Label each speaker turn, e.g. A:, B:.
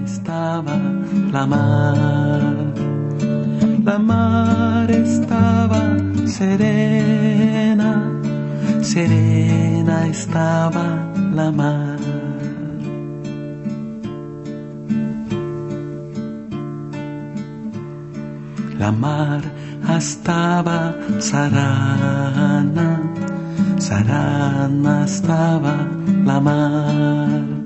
A: estaba la mar. La mar estaba serena, serena estaba la mar. La mar estaba sarana, sarana estaba la mar.